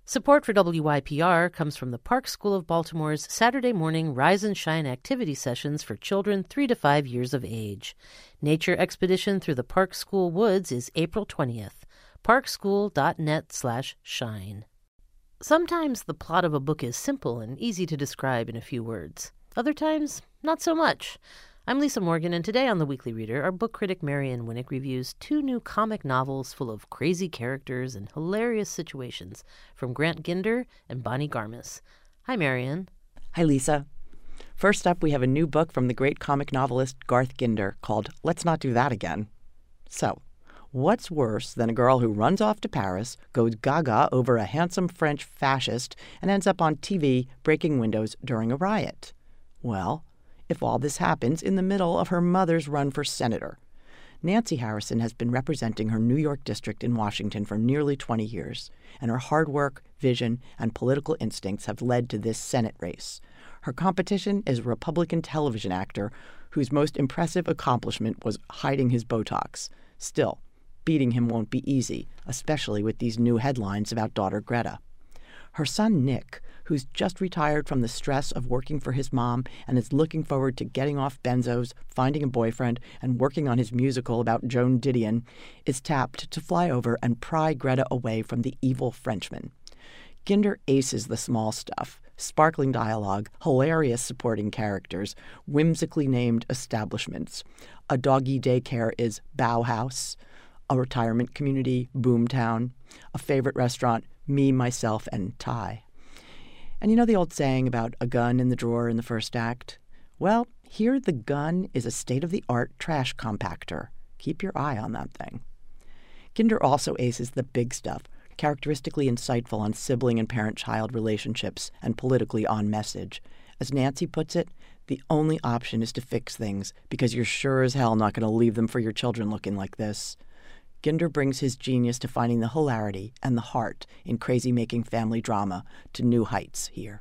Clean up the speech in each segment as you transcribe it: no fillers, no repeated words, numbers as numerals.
Support for WYPR comes from the Park School of Baltimore's Saturday morning Rise and Shine activity sessions for children 3 to 5 years of age. Nature expedition through the Park School woods is April 20th. parkschool.net/shine. Sometimes the plot of a book is simple and easy to describe in a few words. Other times, not so much. I'm Lisa Morgan, and today on The Weekly Reader, our book critic Marian Winnick reviews 2 new comic novels full of crazy characters and hilarious situations from Grant Ginder and Bonnie Garmus. Hi, Marian. Hi, Lisa. First up, we have a new book from the great comic novelist Garth Ginder called Let's Not Do That Again. So, what's worse than a girl who runs off to Paris, goes gaga over a handsome French fascist, and ends up on TV breaking windows during a riot? Well, if all this happens in the middle of her mother's run for senator. Nancy Harrison has been representing her New York district in Washington for nearly 20 years, and her hard work, vision, and political instincts have led to this Senate race. Her competition is a Republican television actor whose most impressive accomplishment was hiding his Botox. Still, beating him won't be easy, especially with these new headlines about daughter Greta. Her son Nick, who's just retired from the stress of working for his mom and is looking forward to getting off benzos, finding a boyfriend, and working on his musical about Joan Didion, is tapped to fly over and pry Greta away from the evil Frenchman. Ginder aces the small stuff: sparkling dialogue, hilarious supporting characters, whimsically named establishments. A doggy daycare is Bauhaus, a retirement community, Boomtown, a favorite restaurant, Me, Myself, and Ty. And you know the old saying about a gun in the drawer in the first act? Well, here the gun is a state-of-the-art trash compactor. Keep your eye on that thing. Ginder also aces the big stuff, characteristically insightful on sibling and parent-child relationships and politically on message. As Nancy puts it, the only option is to fix things because you're sure as hell not going to leave them for your children looking like this. Ginder brings his genius to finding the hilarity and the heart in crazy-making family drama to new heights here.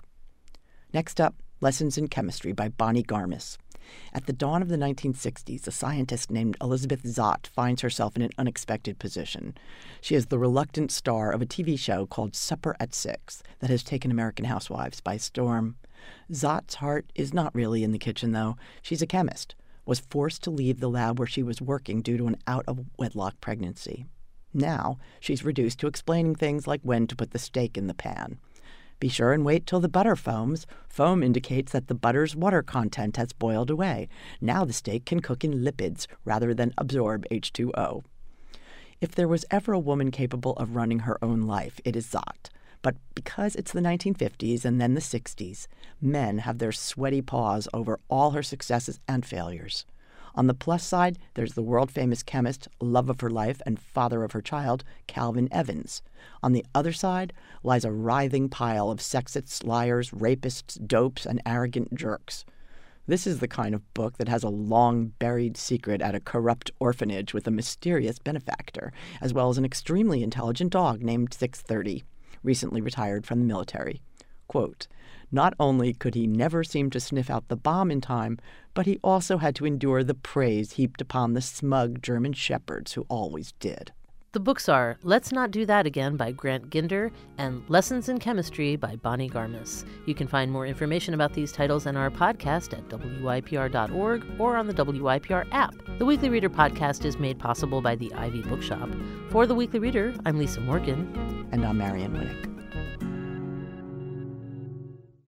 Next up, Lessons in Chemistry by Bonnie Garmus. At the dawn of the 1960s, a scientist named Elizabeth Zott finds herself in an unexpected position. She is the reluctant star of a TV show called Supper at 6 that has taken American housewives by storm. Zott's heart is not really in the kitchen, though. She's a chemist, was forced to leave the lab where she was working due to an out-of-wedlock pregnancy. Now, she's reduced to explaining things like when to put the steak in the pan. Be sure and wait till the butter foams. Foam indicates that the butter's water content has boiled away. Now the steak can cook in lipids rather than absorb H2O. If there was ever a woman capable of running her own life, it is Zott. But because it's the 1950s and then the 60s, men have their sweaty paws over all her successes and failures. On the plus side, there's the world-famous chemist, love of her life, and father of her child, Calvin Evans. On the other side lies a writhing pile of sexists, liars, rapists, dopes, and arrogant jerks. This is the kind of book that has a long-buried secret at a corrupt orphanage with a mysterious benefactor, as well as an extremely intelligent dog named 630. Recently retired from the military. Quote, not only could he never seem to sniff out the bomb in time, but he also had to endure the praise heaped upon the smug German shepherds who always did. The books are Let's Not Do That Again by Grant Ginder and Lessons in Chemistry by Bonnie Garmus. You can find more information about these titles and our podcast at wypr.org or on the WYPR app. The Weekly Reader podcast is made possible by the Ivy Bookshop. For The Weekly Reader, I'm Lisa Morgan. And I'm Marian Winnick.